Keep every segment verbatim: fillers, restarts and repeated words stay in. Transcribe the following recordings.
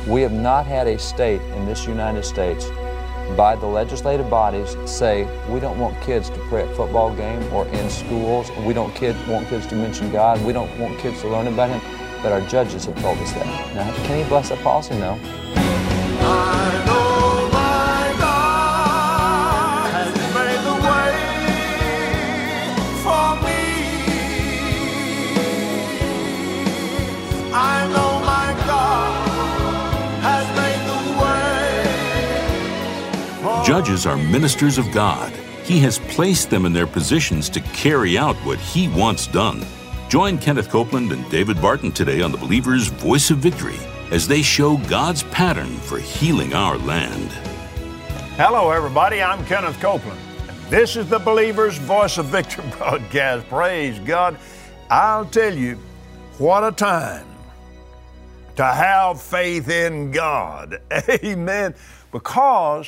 We have not had a state in this United States by the legislative bodies say we don't want kids to pray at football game or in schools. We don't kid, want kids to mention God. We don't want kids to learn about Him. But our judges have told us that. Now, can He bless that policy? No. I know my God has made the way for me. I know my God has made the way. Judges are ministers of God. He has placed them in their positions to carry out what He wants done. Join Kenneth Copeland and David Barton today on the Believer's Voice of Victory as they show God's pattern for healing our land. Hello, everybody. I'm Kenneth Copeland. This is the Believer's Voice of Victory broadcast. Praise God. I'll tell you, what a time to have faith in God. Amen. Because,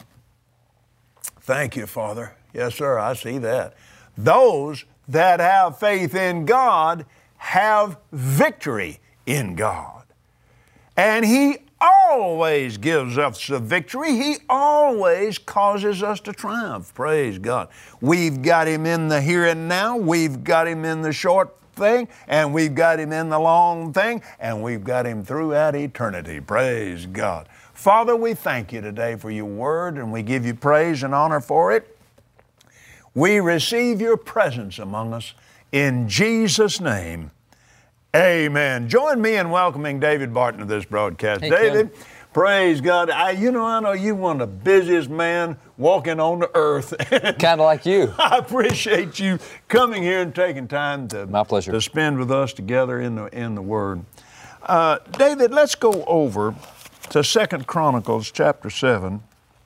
thank you, Father. Yes, sir, I see that. Those that have faith in God have victory in God. And He always gives us the victory. He always causes us to triumph. Praise God. We've got Him in the here and now. We've got Him in the short thing, and we've got Him in the long thing, and we've got Him throughout eternity. Praise God. Father, we thank You today for Your word, and we give You praise and honor for it. We receive Your presence among us in Jesus' name. Amen. Join me in welcoming David Barton to this broadcast. Hey, David, Ken. Praise God. I, you know, I know you one of the busiest men walking on the earth. Kind of like you. I appreciate you coming here and taking time to, My pleasure. to spend with us together in the in the Word. Uh, David, let's go over to Second Chronicles chapter seven.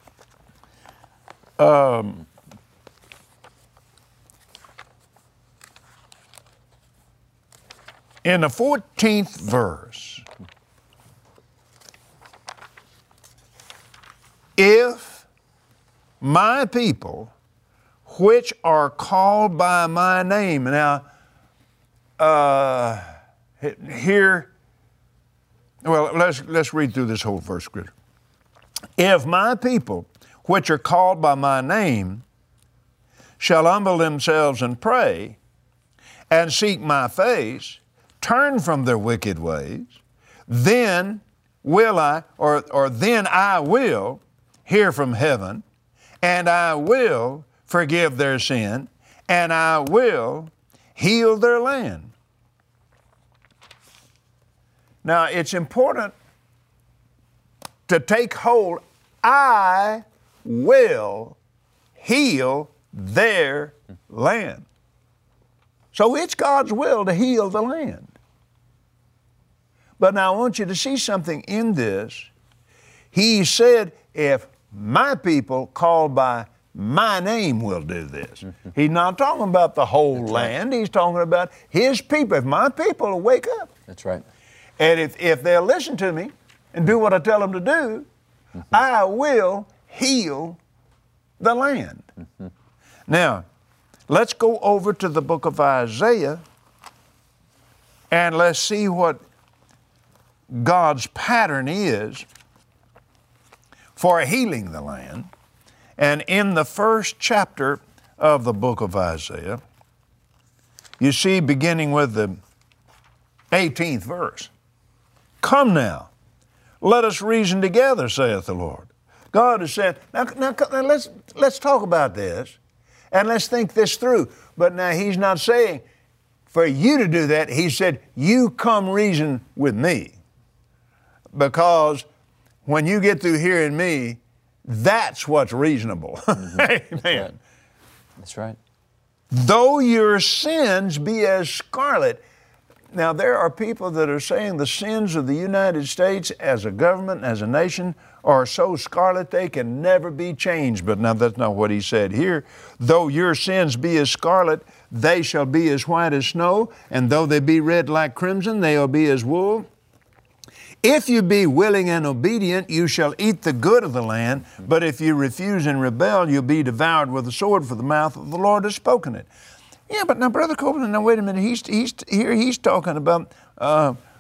Um, in the fourteenth verse, if my people, which are called by my name. Now, uh, here, well, let's let's read through this whole verse, scripture. If my people, which are called by my name, shall humble themselves and pray, and seek my face, turn from their wicked ways, then will I, or or then I will hear from heaven, and I will forgive their sin, and I will heal their land. Now, it's important to take hold. I will heal their land. So it's God's will to heal the land. But now I want you to see something in this. He said, if my people called by my name will do this. Mm-hmm. He's not talking about the whole That's land. Right. He's talking about His people. If my people will wake up. That's right. And if, if they'll listen to me and do what I tell them to do, mm-hmm. I will heal the land. Mm-hmm. Now, let's go over to the book of Isaiah and let's see what God's pattern is for healing the land. And in the first chapter of the book of Isaiah, you see, beginning with the eighteenth verse, come now, let us reason together, saith the Lord. God has said, now, now, now let's, let's talk about this and let's think this through. But now He's not saying for you to do that. He said, you come reason with me. Because when you get through hearing me, that's what's reasonable. Mm-hmm. Amen. That's right. Though your sins be as scarlet. Now, there are people that are saying the sins of the United States as a government, as a nation, are so scarlet they can never be changed. But now that's not what He said here. Though your sins be as scarlet, they shall be as white as snow, and though they be red like crimson, they will be as wool. If you be willing and obedient, you shall eat the good of the land. But if you refuse and rebel, you'll be devoured with a sword, for the mouth of the Lord has spoken it. Yeah, but now, Brother Copeland, now wait a minute. He's, he's here. He's talking about uh,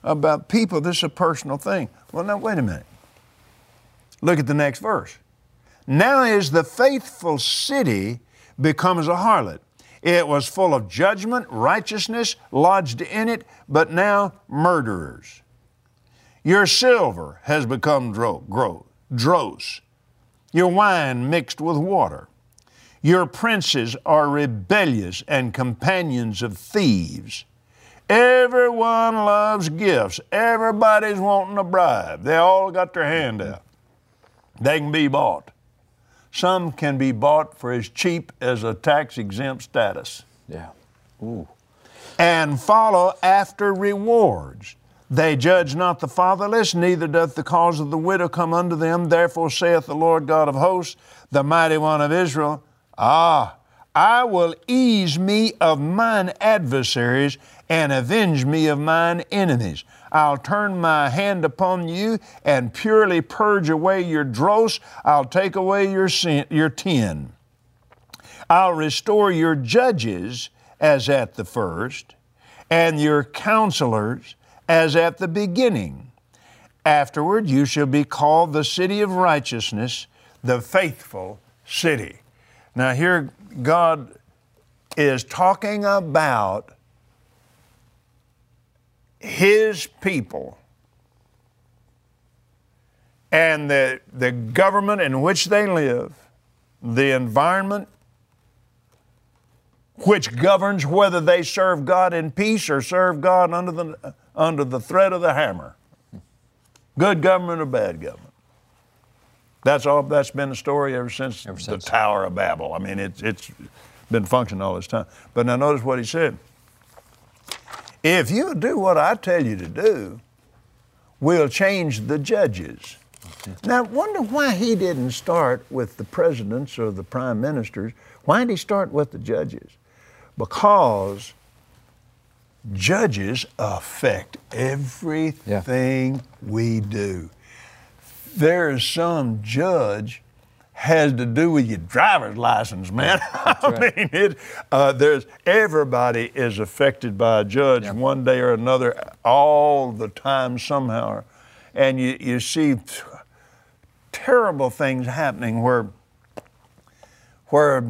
about people. This is a personal thing. Well, now, wait a minute. Look at the next verse. Now is the faithful city become as a harlot. It was full of judgment, righteousness lodged in it, but now murderers. Your silver has become dro- gro- dross, your wine mixed with water. Your princes are rebellious and companions of thieves. Everyone loves gifts. Everybody's wanting a bribe. They all got their hand out. They can be bought. Some can be bought for as cheap as a tax-exempt status. Yeah. Ooh. And follow after rewards. They judge not the fatherless, neither doth the cause of the widow come unto them. Therefore saith the Lord God of hosts, the mighty one of Israel, Ah, I will ease me of mine adversaries and avenge me of mine enemies. I'll turn my hand upon you and purely purge away your dross. I'll take away your sin, your tin. I'll restore your judges as at the first, and your counselors as at the beginning. Afterward you shall be called the city of righteousness, the faithful city. Now here God is talking about His people and the, the government in which they live, the environment which governs whether they serve God in peace or serve God under the, under the threat of the hammer. Good government or bad government. That's all. That's been the story ever since, ever since the Tower of Babel. I mean, it's it's been functioning all this time. But now notice what he said. If you do what I tell you to do, we'll change the judges. Mm-hmm. Now, I wonder why he didn't start with the presidents or the prime ministers. Why did he start with the judges? Because judges affect everything yeah. we do. There is some judge has to do with your driver's license, man. I right. mean, it, uh, there's everybody is affected by a judge yeah. one day or another, all the time somehow, and you you see t- terrible things happening where where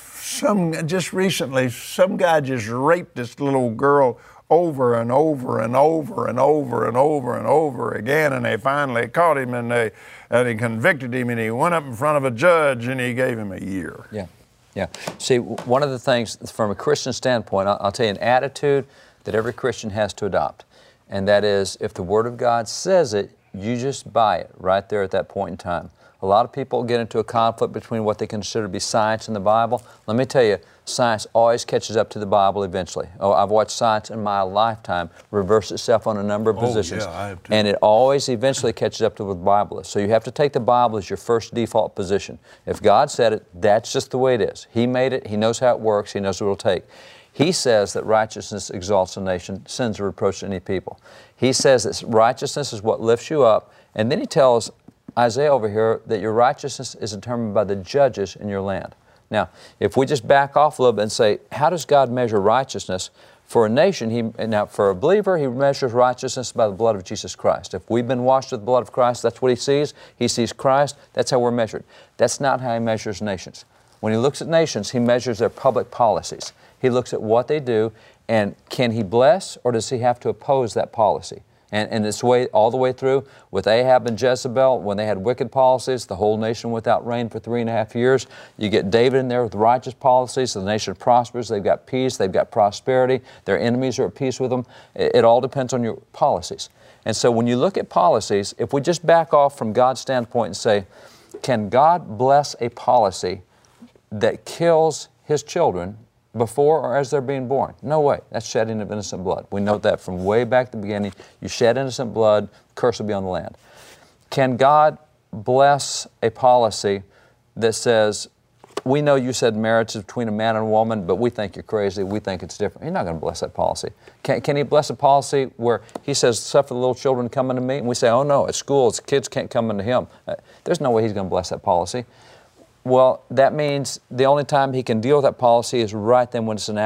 some just recently some guy just raped this little girl over and over and over and over and over and over again, and they finally caught him and they and he convicted him, and he went up in front of a judge and he gave him a year. Yeah, yeah. See, one of the things from a Christian standpoint, I'll, I'll tell you an attitude that every Christian has to adopt, and that is if the Word of God says it, you just buy it right there at that point in time. A lot of people get into a conflict between what they consider to be science and the Bible. Let me tell you, science always catches up to the Bible eventually. Oh, I've watched science in my lifetime reverse itself on a number of oh, positions. Yeah, I have too. And it always eventually catches up to what the Bible is. So you have to take the Bible as your first default position. If God said it, that's just the way it is. He made it. He knows how it works. He knows what it'll take. He says that righteousness exalts a nation, sins a reproach to any people. He says that righteousness is what lifts you up. And then he tells Isaiah over here that your righteousness is determined by the judges in your land. Now, if we just back off a little bit and say, how does God measure righteousness? For a nation, he, now for a believer, He measures righteousness by the blood of Jesus Christ. If we've been washed with the blood of Christ, that's what He sees. He sees Christ. That's how we're measured. That's not how He measures nations. When He looks at nations, He measures their public policies. He looks at what they do, and can He bless, or does He have to oppose that policy? And, and it's way, all the way through with Ahab and Jezebel, when they had wicked policies, the whole nation without rain for three and a half years. You get David in there with righteous policies, so the nation prospers, they've got peace, they've got prosperity, their enemies are at peace with them. It, it all depends on your policies. And so when you look at policies, if we just back off from God's standpoint and say, can God bless a policy that kills His children before or as they're being born? No way. That's shedding of innocent blood. We know that from way back at the beginning. You shed innocent blood, curse will be on the land. Can God bless a policy that says, we know you said marriage is between a man and a woman, but we think you're crazy, we think it's different? He's not going to bless that policy. Can, can He bless a policy where He says, suffer the little children to come unto me? And we say, oh no, at school, kids can't come unto Him. Uh, there's no way He's going to bless that policy. Well, that means the only time He can deal with that policy is right then when it's enacted.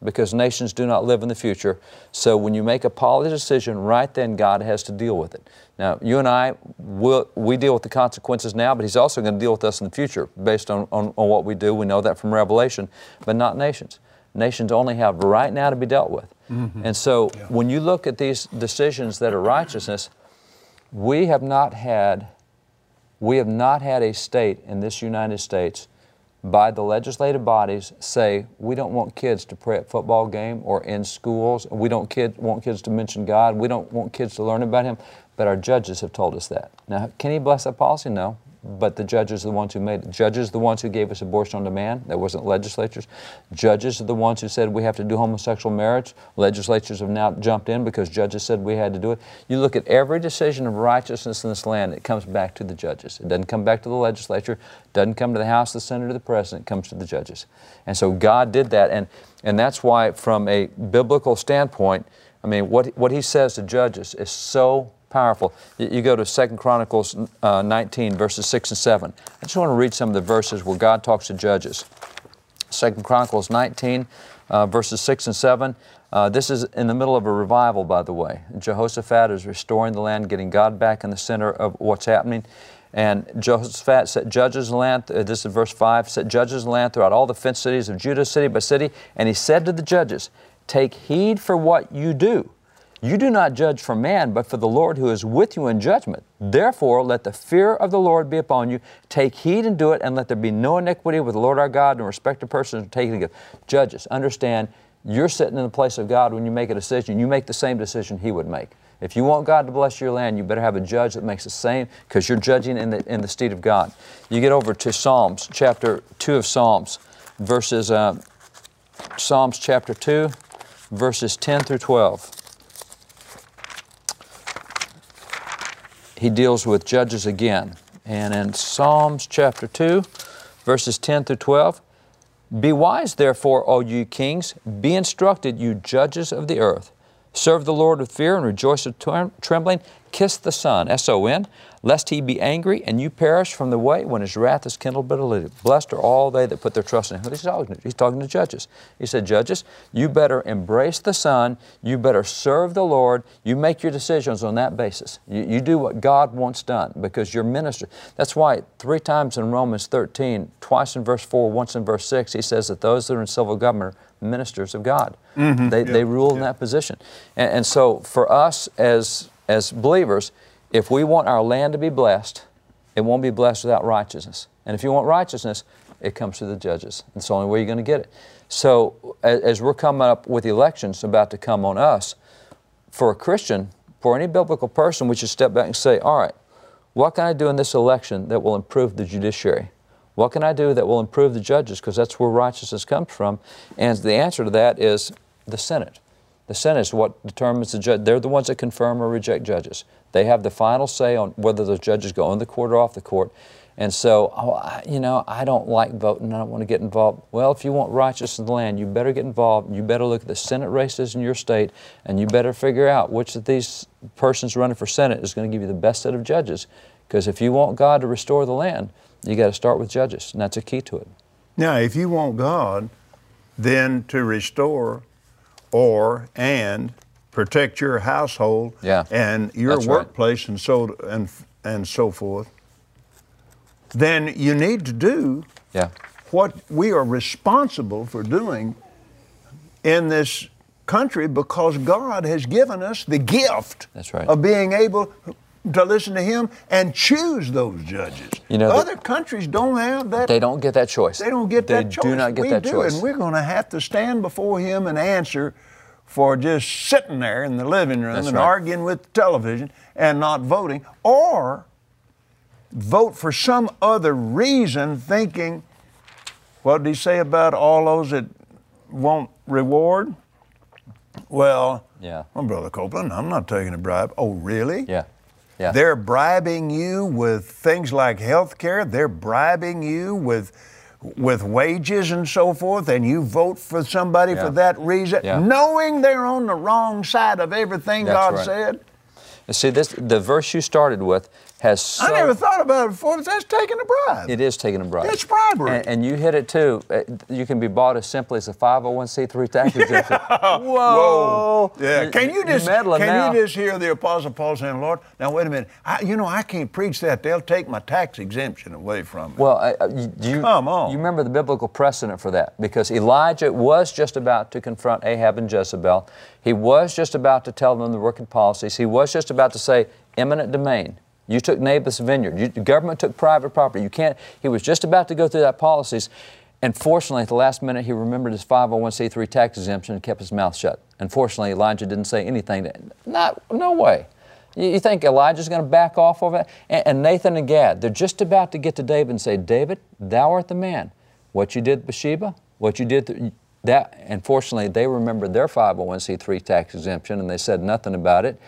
because nations do not live in the future. So when you make a policy decision, right then God has to deal with it. Now, you and I, will, we deal with the consequences now, but He's also going to deal with us in the future based on, on, on what we do. We know that from Revelation, but not nations. Nations only have right now to be dealt with. Mm-hmm. And so yeah. when you look at these decisions that are righteousness, we have not had, we have not had a state in this United States by the legislative bodies say, we don't want kids to pray at football game or in schools. We don't kid, want kids to mention God. We don't want kids to learn about Him. But our judges have told us that. Now, can He bless that policy? No. But the judges are the ones who made it. Judges are the ones who gave us abortion on demand. That wasn't legislatures. Judges are the ones who said we have to do homosexual marriage. Legislatures have now jumped in because judges said we had to do it. You look at every decision of righteousness in this land, it comes back to the judges. It doesn't come back to the legislature. It doesn't come to the House, the Senate, or the President. It comes to the judges. And so God did that. And, and that's why from a biblical standpoint, I mean, what, what He says to judges is so powerful. You go to Second Chronicles uh, nineteen, verses six and seven. I just want to read some of the verses where God talks to judges. Second Chronicles nineteen, uh, verses six and seven. Uh, this is in the middle of a revival, by the way. Jehoshaphat is restoring the land, getting God back in the center of what's happening. And Jehoshaphat set judges in the land, uh, this is verse five, set judges in the land throughout all the fenced cities of Judah, city by city. And he said to the judges, take heed for what you do. You do not judge for man, but for the Lord who is with you in judgment. Therefore, let the fear of the Lord be upon you. Take heed and do it, and let there be no iniquity with the Lord our God and respect of persons taking it. Judges, understand, you're sitting in the place of God when you make a decision. You make the same decision He would make. If you want God to bless your land, you better have a judge that makes the same, because you're judging in the, in the seat of God. You get over to Psalms, chapter two of Psalms, verses, uh, Psalms chapter two, verses ten through twelve. He deals with judges again. And in Psalms chapter two, verses ten through twelve, be wise, therefore, O you kings, be instructed, you judges of the earth. Serve the Lord with fear and rejoice with trembling. Kiss the Son, S O N, lest He be angry and you perish from the way when His wrath is kindled bitterly. Blessed are all they that put their trust in Him. He's talking, he's talking to judges. He said, judges, you better embrace the Son. You better serve the Lord. You make your decisions on that basis. You, you do what God wants done because you're minister. That's why three times in Romans thirteen, twice in verse four, once in verse six, he says that those that are in civil government are ministers of God. Mm-hmm. They, yeah. they rule yeah. in that position. And, and so for us as As believers, if we want our land to be blessed, it won't be blessed without righteousness. And if you want righteousness, it comes through the judges. It's the only way you're going to get it. So as, as we're coming up with elections about to come on us, for a Christian, for any biblical person, we should step back and say, all right, what can I do in this election that will improve the judiciary? What can I do that will improve the judges? Because that's where righteousness comes from. And the answer to that is the Senate. The Senate is what determines the judge. They're the ones that confirm or reject judges. They have the final say on whether those judges go in the court or off the court. And so, oh, I, you know, I don't like voting. I don't want to get involved. Well, if you want righteousness in the land, you better get involved. You better look at the Senate races in your state, and you better figure out which of these persons running for Senate is going to give you the best set of judges. Because if you want God to restore the land, you got to start with judges, and that's a key to it. Now, if you want God then to restore or and protect your household yeah, and your workplace right. and so and and so forth, then you need to do yeah. what we are responsible for doing in this country, because God has given us the gift That's right. of being able to listen to Him and choose those judges. You know, other the, countries don't have that. They don't get that choice. They don't get they that choice. They do not get we that do, choice. And we're going to have to stand before Him and answer for just sitting there in the living room That's and right. arguing with the television and not voting, or vote for some other reason thinking, what did he say about all those that want reward? Well, yeah. well, Brother Copeland, I'm not taking a bribe. Oh, really? Yeah. Yeah. They're bribing you with things like health care. They're bribing you with with wages and so forth, and you vote for somebody yeah. for that reason, yeah. knowing they're on the wrong side of everything That's God right. said. And see, this the verse you started with has so... I never thought about it before, but that's taking a bribe. It is taking a bribe. It's bribery. And, and you hit it too. You can be bought as simply as a five oh one c three tax exemption. Whoa! Whoa! Yeah. You, can you just can now. you just hear the Apostle Paul saying, "Lord, now wait a minute. I, you know, I can't preach that. They'll take my tax exemption away from me." Well, uh, you, you, Come on. You remember the biblical precedent for that, because Elijah was just about to confront Ahab and Jezebel. He was just about to tell them the wicked policies. He was just about to say, eminent domain. You took Naboth's vineyard. You, the government took private property. You can't. He was just about to go through that policies. And fortunately, at the last minute, he remembered his five oh one c three tax exemption and kept his mouth shut. Unfortunately, Elijah didn't say anything. To, not, no way. You, you think Elijah's going to back off of it? And, and Nathan and Gad, they're just about to get to David and say, David, thou art the man. What you did with Bathsheba, what you did, th- that, and fortunately, they remembered their five oh one c three tax exemption and they said nothing about it.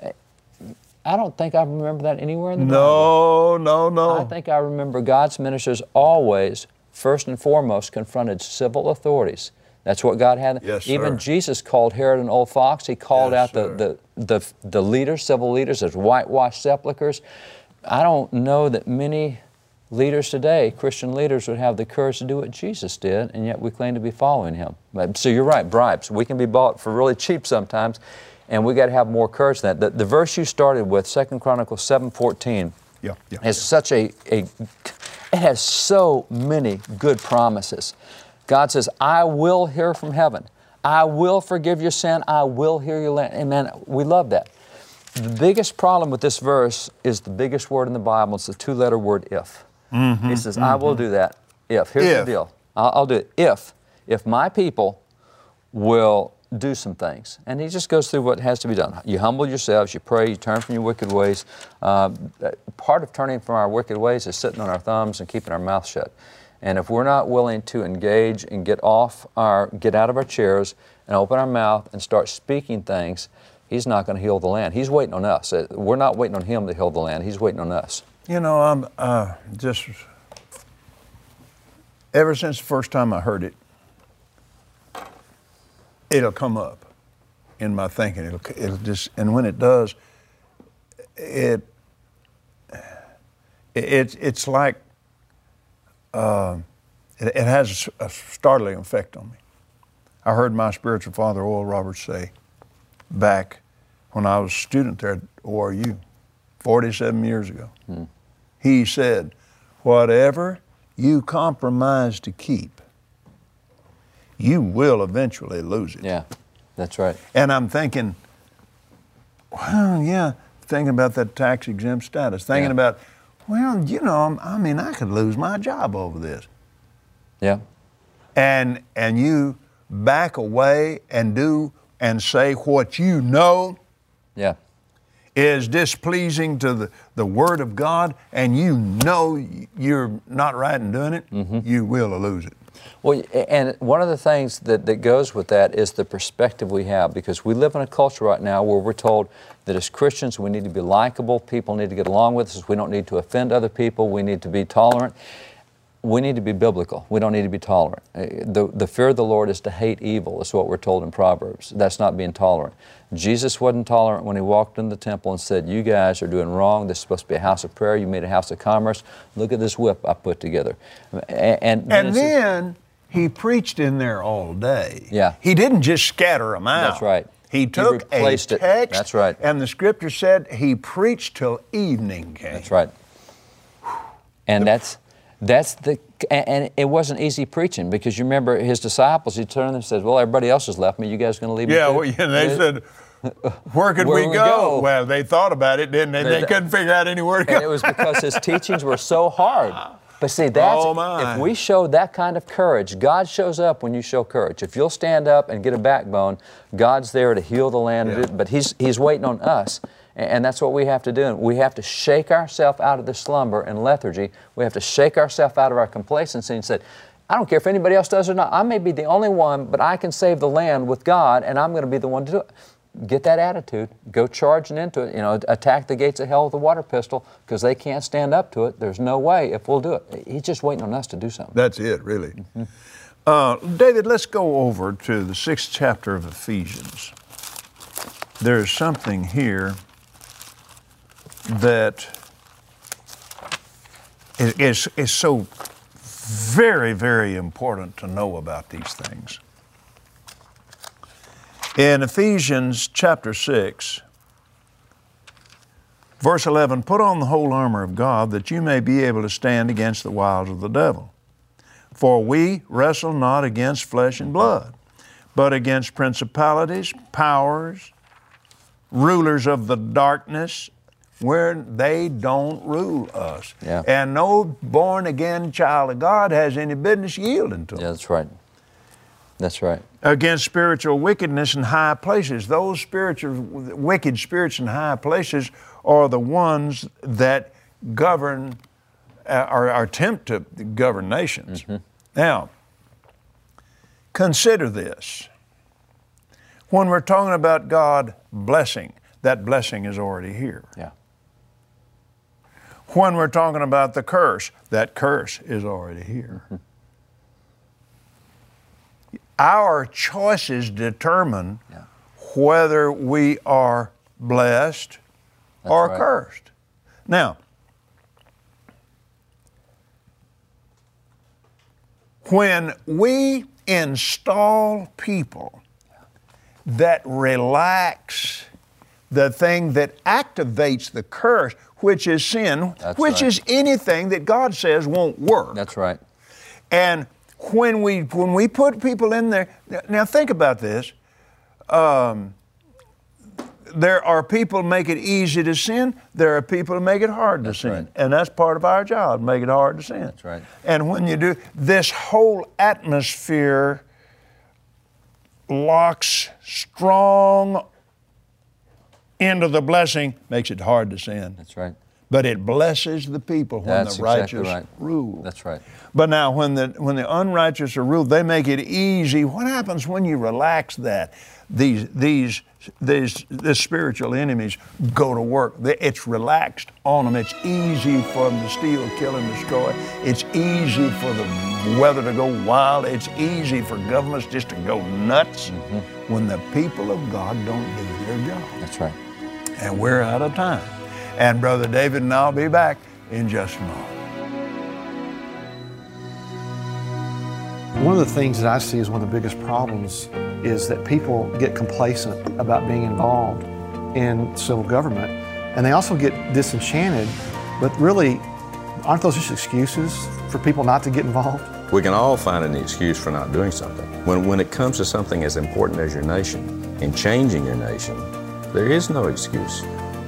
I don't think I remember that anywhere in the no, Bible. No, no, no. I think I remember God's ministers always, first and foremost, confronted civil authorities. That's what God had. Yes, Even sir. Jesus called Herod an old fox. He called Yes, out the, the, the, the leaders, civil leaders, as whitewashed sepulchres. I don't know that many leaders today, Christian leaders, would have the courage to do what Jesus did, and yet we claim to be following Him. But, so you're right, bribes. We can be bought for really cheap sometimes. And we got to have more courage than that. The, the verse you started with, Second Chronicles seven fourteen, yeah, yeah, is yeah. such a, a, it has so many good promises. God says, I will hear from heaven. I will forgive your sin. I will hear your land. Amen. We love that. The biggest problem with this verse is the biggest word in the Bible. It's the two-letter word if. Mm-hmm, he says, mm-hmm. I will do that if. Here's if. the deal. I'll, I'll do it if. If my people will do some things. And he just goes through what has to be done. You humble yourselves, you pray, you turn from your wicked ways. Uh, part of turning from our wicked ways is sitting on our thumbs and keeping our mouth shut. And if we're not willing to engage and get off our, get out of our chairs and open our mouth and start speaking things, He's not going to heal the land. He's waiting on us. We're not waiting on Him to heal the land. He's waiting on us. You know, I'm uh, just, ever since the first time I heard it, it'll come up in my thinking. It'll, it'll just, and when it does, it, it it's like uh, it, it has a startling effect on me. I heard my spiritual father, Oral Roberts, say back when I was a student there at O R U, forty-seven years ago. Hmm. He said, "Whatever you compromise to keep, you will eventually lose it." Yeah, that's right. And I'm thinking, well, yeah, thinking about that tax exempt status, thinking yeah. about, well, you know, I mean, I could lose my job over this. Yeah. And and you back away and do and say what you know yeah. is displeasing to the, the Word of God, and you know you're not right in doing it, mm-hmm. you will lose it. Well, and one of the things that, that goes with that is the perspective we have, because we live in a culture right now where we're told that as Christians we need to be likable, people need to get along with us, we don't need to offend other people, we need to be tolerant. We need to be biblical. We don't need to be tolerant. The, the fear of the Lord is to hate evil, is what we're told in Proverbs. That's not being tolerant. Jesus wasn't tolerant when He walked in the temple and said, you guys are doing wrong. This is supposed to be a house of prayer. You made a house of commerce. Look at this whip I put together. And, and, and then He preached in there all day. Yeah. He didn't just scatter them out. That's right. He took he a text, it. That's right. and the Scripture said He preached till evening came. That's right. And the, that's... That's the, and it wasn't easy preaching, because you remember His disciples, He turned and said, well, everybody else has left me, you guys going to leave yeah, me too? Well, yeah, they said, where could where we, we go? go? Well, they thought about it, didn't they? They, they couldn't figure out anywhere to go. And it was because His teachings were so hard. But see, that's, oh my. if we show that kind of courage, God shows up when you show courage. If you'll stand up and get a backbone, God's there to heal the land, yeah. but he's, he's waiting on us. And that's what we have to do. We have to shake ourselves out of the slumber and lethargy. We have to shake ourselves out of our complacency and say, I don't care if anybody else does or not. I may be the only one, but I can save the land with God, and I'm going to be the one to do it. Get that attitude. Go charging into it. You know, attack the gates of hell with a water pistol, because they can't stand up to it. There's no way if we'll do it. He's just waiting on us to do something. That's it, really. Mm-hmm. uh, David, let's go over to the sixth chapter of Ephesians. There's something here that is, is, is so very, very important to know about these things. In Ephesians chapter six, verse eleven, put on the whole armor of God that you may be able to stand against the wiles of the devil. For we wrestle not against flesh and blood, but against principalities, powers, rulers of the darkness, where they don't rule us. Yeah. And no born-again child of God has any business yielding to them. Yeah, that's right. That's right. Against spiritual wickedness in high places. Those spiritual, wicked spirits in high places are the ones that govern uh, or, or attempt to govern nations. Mm-hmm. Now, consider this. When we're talking about God blessing, that blessing is already here. Yeah. When we're talking about the curse, that curse is already here. Mm-hmm. Our choices determine yeah. whether we are blessed That's or right. cursed. Now, when we install people that relax the thing that activates the curse, which is sin, That's which right. is anything that God says won't work. That's right. And when we when we put people in there, now think about this. Um, there are people make it easy to sin. There are people who make it hard That's to sin. Right. And that's part of our job, make it hard to sin. That's right. And when you do, this whole atmosphere locks strong into the blessing, makes it hard to sin. That's right. But it blesses the people when That's the righteous exactly right. rule. That's right. But now when the when the unrighteous are ruled, they make it easy. What happens when you relax that? These these these the spiritual enemies go to work. It's relaxed on them. It's easy for them to steal, kill, and destroy. It's easy for the weather to go wild. It's easy for governments just to go nuts mm-hmm. when the people of God don't do their job. That's right. And we're out of time. And Brother David and I'll be back in just a moment. One of the things that I see as one of the biggest problems is that people get complacent about being involved in civil government, and they also get disenchanted, but really, aren't those just excuses for people not to get involved? We can all find an excuse for not doing something. When, when it comes to something as important as your nation and changing your nation, there is no excuse.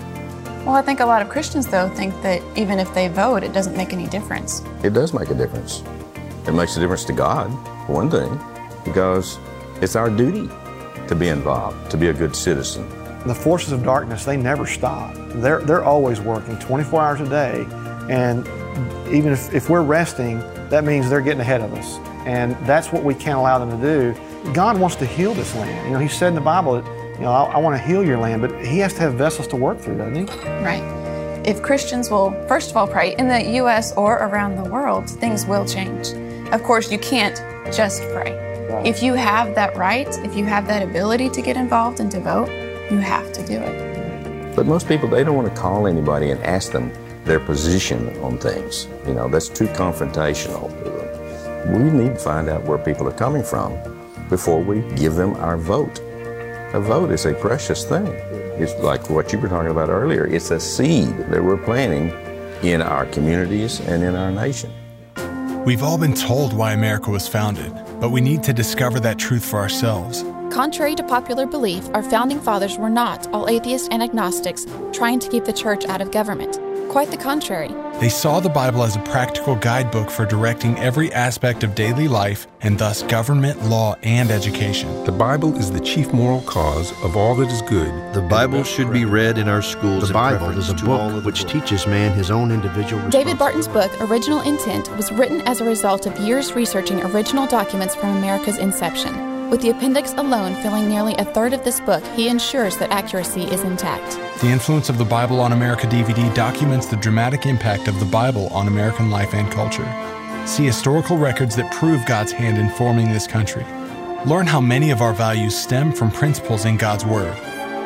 Well, I think a lot of Christians, though, think that even if they vote, it doesn't make any difference. It does make a difference. It makes a difference to God, for one thing, because it's our duty to be involved, to be a good citizen. The forces of darkness, they never stop. They're, they're always working twenty-four hours a day, and even if, if we're resting, that means they're getting ahead of us. And that's what we can't allow them to do. God wants to heal this land. You know, He said in the Bible that, you know, I, I want to heal your land, but He has to have vessels to work through, doesn't He? Right. If Christians will, first of all, pray, in the U S or around the world, things will change. Of course, you can't just pray. Right. If you have that right, if you have that ability to get involved and to vote, you have to do it. But most people, they don't want to call anybody and ask them their position on things. You know, that's too confrontational to them. We need to find out where people are coming from before we give them our vote. A vote is a precious thing. It's like what you were talking about earlier. It's a seed that we're planting in our communities and in our nation. We've all been told why America was founded, but we need to discover that truth for ourselves. Contrary to popular belief, our founding fathers were not all atheists and agnostics trying to keep the church out of government. Quite the contrary. They saw the Bible as a practical guidebook for directing every aspect of daily life, and thus government, law, and education. The Bible is the chief moral cause of all that is good. The Bible should be read in our schools. The Bible is a book which teaches man his own individual David Barton's book, Original Intent, was written as a result of years researching original documents from America's inception. With the appendix alone filling nearly a third of this book, he ensures that accuracy is intact. The Influence of the Bible on America D V D documents the dramatic impact of the Bible on American life and culture. See historical records that prove God's hand in forming this country. Learn how many of our values stem from principles in God's Word.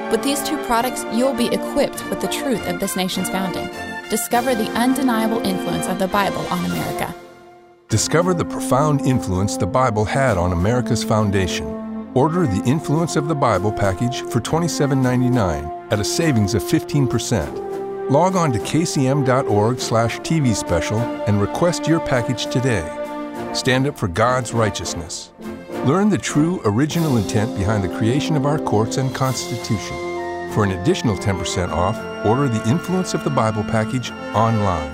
With these two products, you'll be equipped with the truth of this nation's founding. Discover the undeniable influence of the Bible on America. Discover the profound influence the Bible had on America's foundation. Order the Influence of the Bible package for twenty-seven ninety-nine at a savings of fifteen percent. Log on to k c m dot org slash T V special and request your package today. Stand up for God's righteousness. Learn the true original intent behind the creation of our courts and Constitution. For an additional ten percent off, order the Influence of the Bible package online.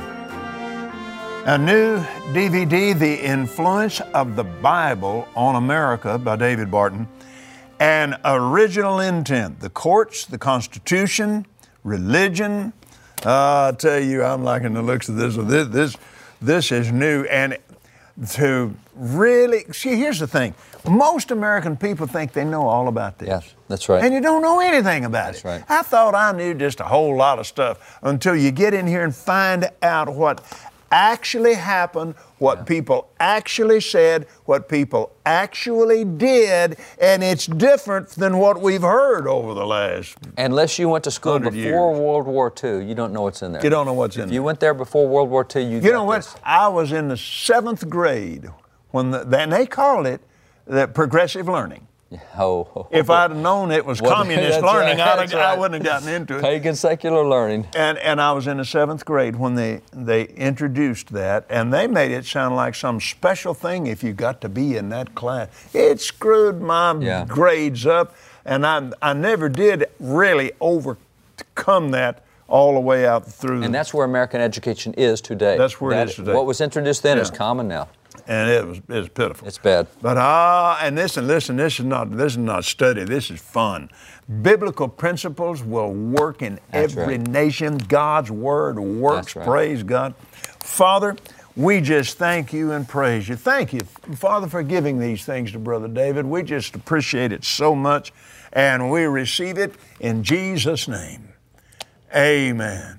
A new D V D, The Influence of the Bible on America by David Barton, and Original Intent, the courts, the Constitution, religion. Uh, I tell you, I'm liking the looks of this. This, this, this is new. And to really, see, here's the thing. Most American people think they know all about this. Yes, that's right. And you don't know anything about that's it. Right. I thought I knew just a whole lot of stuff until you get in here and find out what actually happened, what yeah. people actually said, what people actually did, and it's different than what we've heard over the last Unless you went to school before years. World War Two, you don't know what's in there. You don't know what's if in there. there. If you went there before World War Two, you You know what? This. I was in the seventh grade when the, and they called it the progressive learning. Oh, oh, if I'd have known it was well, communist learning, right, I'd have, right. I wouldn't have gotten into it. Pagan secular learning. And and I was in the seventh grade when they, they introduced that, and they made it sound like some special thing if you got to be in that class. It screwed my yeah. grades up, and I I never did really overcome that all the way out through. And that's where American education is today. That's where that, it is today. What was introduced then yeah. is common now. And it was it's pitiful. It's bad. But ah, and listen, listen, this is not this is not study. This is fun. Biblical principles will work in That's every right. nation. God's word works. Right. Praise God. Father, we just thank you and praise you. Thank you, Father, for giving these things to Brother David. We just appreciate it so much, and we receive it in Jesus' name. Amen.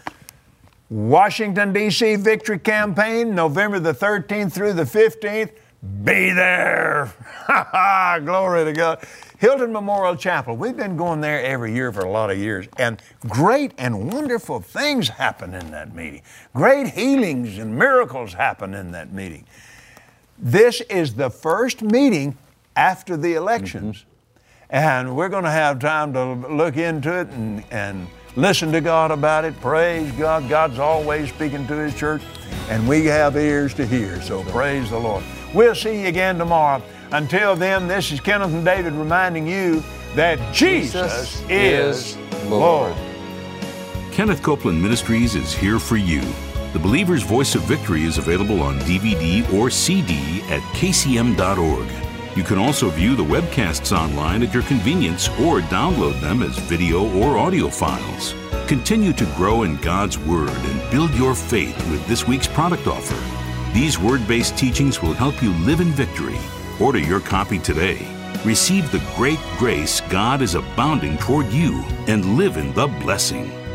Washington, D C Victory Campaign, November the thirteenth through the fifteenth. Be there. Ha ha, glory to God. Hilton Memorial Chapel. We've been going there every year for a lot of years, and great and wonderful things happen in that meeting. Great healings and miracles happen in that meeting. This is the first meeting after the elections, mm-hmm. and we're going to have time to look into it and, and listen to God about it. Praise God. God's always speaking to His church, and we have ears to hear, so praise the Lord. We'll see you again tomorrow. Until then, this is Kenneth and David reminding you that Jesus, Jesus is Lord. Lord. Kenneth Copeland Ministries is here for you. The Believer's Voice of Victory is available on D V D or C D at k c m dot org. You can also view the webcasts online at your convenience or download them as video or audio files. Continue to grow in God's Word and build your faith with this week's product offer. These word-based teachings will help you live in victory. Order your copy today. Receive the great grace God is abounding toward you and live in the blessing.